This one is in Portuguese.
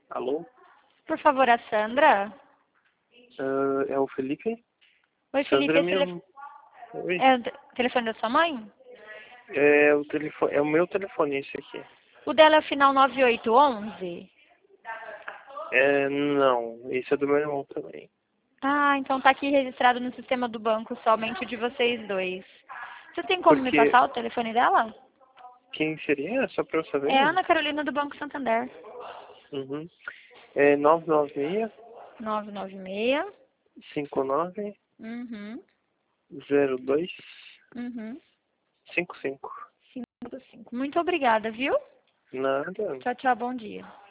Alô? Por favor, a Sandra. É o Felipe? Oi, Felipe, Sandra é esse minha... Oi? é o telefone da sua mãe? É o telefone, é o meu telefone esse aqui. O dela é o final 9811? Não, esse é do meu irmão também. Ah, então tá aqui registrado no sistema do banco somente o de vocês dois. Você tem como me Porque passar o telefone dela? quem seria? Só pra eu saber? É a Ana Carolina do Banco Santander. Uhum. É 996 996. 59 Uhum. 02 Uhum. 55. 55. Muito obrigada, viu? Nada. Tchau, tchau, bom dia.